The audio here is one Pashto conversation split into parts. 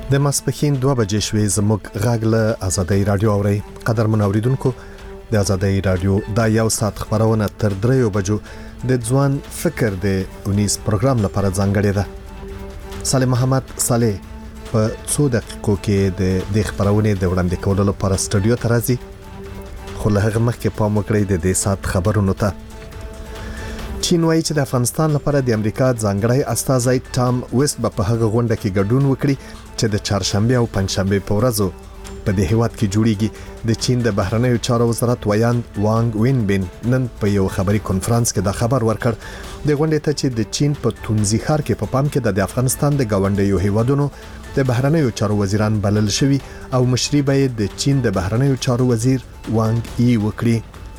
د ماسپښین 2 بجې شوې زموږ غږ له آزادۍ رادیو اوري. قدرمن اوریدونکو، د آزادۍ رادیو دا یو ساعت خبرونه تر 3 بجو د ځوان فکر د 19 پروګرام لپاره ځانګړې ده. صالح محمد صالح په 2 دقیقو کې د خبرونه د وړاندې کولو لپاره سټوډیو ته راځي. خو له هغه مخکې پام وکړئ د دې ساعت خبرونو ته. چین وایي چې د افغانستان لپاره د امریکا ځانګړی استازی ټام ویست په هغه غونډه کې ګډون وکړي چې د چهارشنبه او پنځشنبه په ورځو په دې هیواد کې جوړیږي. د چین د بهرنیو چارو وزارت وانګ وینبین نن په یو خبري کانفرنس کې دا خبر ورکړ. د غونډې ته چې د چین په تونزي ښار کې په پام کې د افغانستان د گاونډیو هیوادونو د بهرنیو چارو وزیران بلل شوي او مشري به د چین د بهرنیو چارو وزیر وانګ ای وکړي.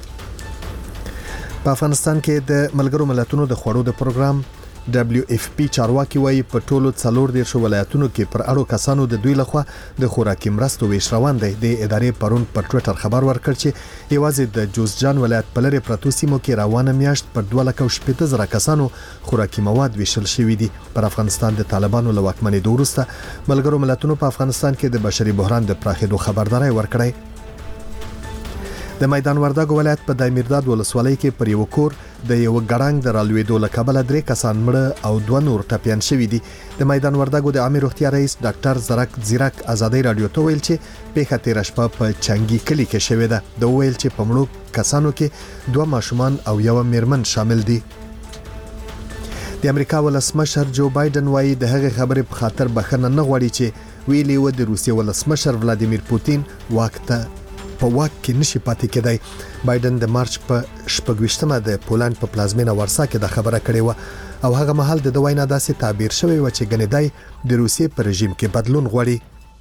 په افغانستان کې د ملګرو ملتونو د خوړو د پروګرام WFP چارواکي وایي په ټولو 14 ولایتونو کې پر اړو کسانو د دوی لخوا د خوراکي مرستو ویش روان دی. د ادارې پرون پر ټوئیټر خبر ورکړ چې یوازې د جوزجان ولایت په لري پرتو سیمو کې روانه میاشت پر 2,80,000 کسانو خوراکي مواد ویشل شوي دي. پر افغانستان د طالبانو له واکمنۍ وروسته ملګرو ملتونو په افغانستان کې د بشري بحران د پراخېدو خبرداري ورکړې. د میدان وردګ ولایت په دایمیرداد ولسوالۍ کې پر یو کور د یو ګړنګ د رالوېدو له کبله 3 کسان مړه او 2 نور ټپيان شوي دي. د میدان وردګ د عامه روغتیا رئیس ډاکټر زیرک آزادۍ رادیو ته ویل چې پیښه تیر شپه په چنګي کلی کې شوې ده. د ویل چې په مړو کسانو کې 2 ماشومان او یو میرمن شامل دي. د امریکا ولسمشر جو بایدن وایي د هغه خبرې په خاطر بخښنه نه غواړي چې ویلي و د روسیې ولسمشر ولادیمیر پوتین په واک کې نشي پاتې کېدای. بایدن د مارچ په 28مه د پولند په پلازمینه ورسا کې د خبره کړې و او هغه مهال د وینا داسې تعبیر شوی و چې ګنیدای د روسیې په رژیم کې بدلون غواړي.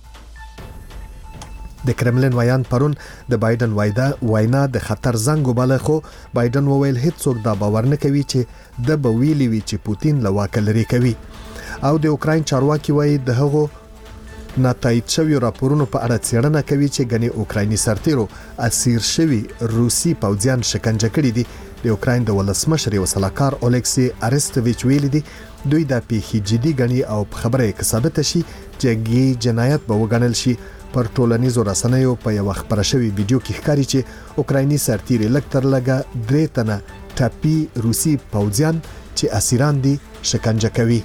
د کرملین ویان پرون د بایدن وینا د خطر زنګ وباله، خو بایدن وویل هیڅوک دا باور نه کوي چې د بویلی وی چې پوتین له واک لري کوي. او د اوکراین چارواکي وایي د هغو ناتایید شوی راپورونو په اړه څېړنه کوي چې غني اوکرایني سرتیرو اسیر شوی روسي پوځیان شکنجه کړي دي. د اوکراین د ولسمشر یو سلاکار اولکسی ارستویچ ویلي دي دوی د پیښې جدي غني او خبره کې ثابت شي چې جنایت به وګڼل شي. پر ټولنیزو رسنیو په یو خبره شوی ویډیو کې ښکاري چې اوکرایني سرتیري لکتر لګه 3 تنه ټاپي روسي پوځیان چې اسیران دي شکنجه کوي.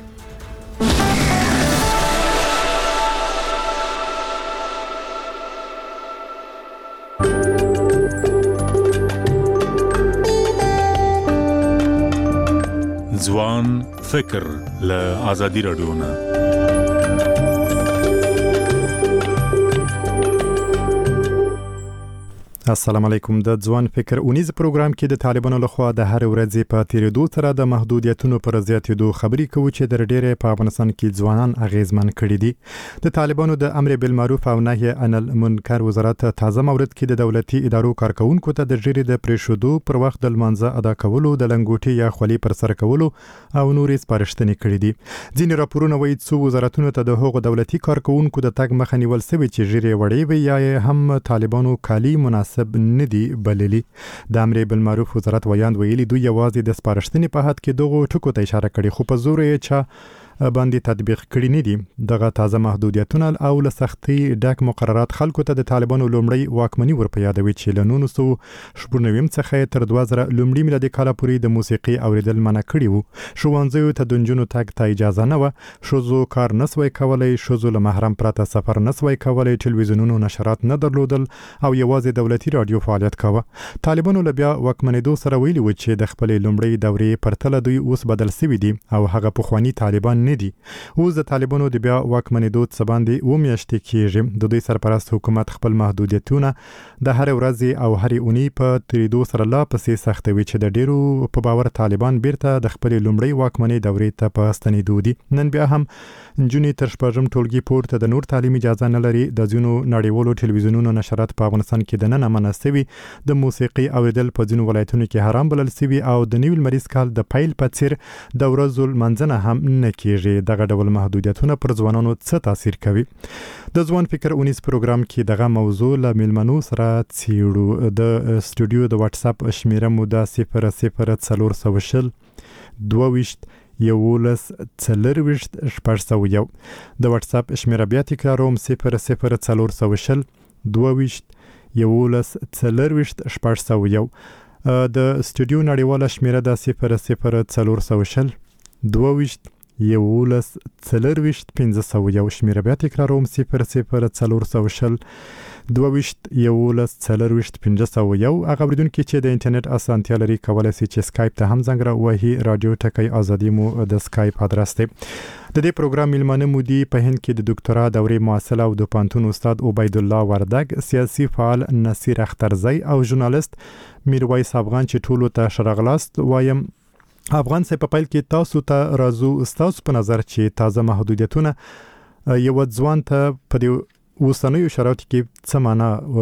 ځوان فکر له آزادۍ رادیو نه. السلام علیکم. د ځوان فکر اونیز پروګرام کې د طالبانو لخوا د هر ورځې په تیریدو سره د محدودیتونو پر زیاتېدو خبرې کوي چې د ډېرې په افغانستان کې ځوانان اغیزمن کړي دي. د طالبانو د امر بالمعروف او نهي عن المنکر وزارت تازه مورد کې د دولتي ادارو کارکونکو ته د ژیړې د پریښودو پر وخت د لمانځه ادا کولو، د لنګوټي یا خولي پر سر کولو او نورې سپارښتنې کړي دي. ځینې راپورونه وایي څو وزارتونو ته د هغو دولتي کارکونکو د تګ مخه نیول شوې چې ژیړې وړې وي یا هم طالبانو کالي مناسب ندي بللي. د امر بالمعروف وزارت ویلي دوی یوازې د سپارښتنې په حد کې دغه ټکو ته اشاره کړې، خو په زور یې چا باندې تطبیق کړي نه دي. دغه تازه محدودیتونه او له سختي ډک مقررات خلکو ته د طالبانو لومړی واکمني ورپه یادوي چې له 1990 څخه تر 2000 لومړي میلادي کال پورې د موسیقي اوریدل منع کړي وو. ښوونځیو ته د نجونو تګ ته اجازه نه و، ښځو کار نسوي کولای، ښځو له محرم پرته سفر نسوي کولای، ټلویزیونونو نشرات نه درلودل او یوازې دولتي رادیو فعالیت کاوه. طالبانو له بیا واکمنېدو سره ویلي و چې د خپل لومړی دورې پرتله دوی اوس بدل شوي دي او هغه پخوانی طالبان نه دي. اوس د طالبانو د بیا واکمنېدو څخه باندې و میاشتې کېږي. د دوی سرپرست حکومت خپل محدودیتونه د هر ورځ او هر اونۍ په تریدو سره لا پسې سختوي چې د ډیرو په باور طالبان بیرته د خپل لومړی واکمنۍ دورې ته په ستنېدو دي. نن بیا هم نجونې تر شپږم ټولګي پورته د نور تعلیم اجازه نه لري. د ځینو نړیوالو ټلویزیونونو نشرات په افغانستان کې د نن منع شوي، د موسیقي اوریدل په ځینو ولایتونو کې حرام بلل شوي او د نوي لمریز کال د پیل په څیر د ورځو لمانځنه هم نه کېږي. دغه ډول محدودیتونه پر ځوانانو څه تاثیر کوي؟ د ځوان فکر اونیز پروګرام کې دغه موضوع له میلمنو سره څیړو. د سټوډیو د واتس اپ شمیره مو د 0040 22 02401 د واتس اپ شمیره بیا تکراروم 00420 02420 د استودیو نړیواله شمیره د 00420 011 شمیره بیا تکراروم 00420 هغه بریدونکو چې د انټرنیټ اسانتیا لري کولای شي چې سکایپ ته هم زنګ راوهي رادیو ټکی ازادي مو د سکایپ ادرس دی. د دې پروګرام ملمانه مودي په هند کې د ډاکټرا دورې محصل او د پانتون استاد عبید الله وردګ، سیاسي فعال نصیر اخترزی او ژورنالیست میرویس افغان چې ټولو ته شرغلاست وایم. افغان سه په پیل کې تاسو ته راځو تاسو په نظر چې تازه محدودیتونه یو ځوان ته په اوسنیو شرایطو کې څه معنا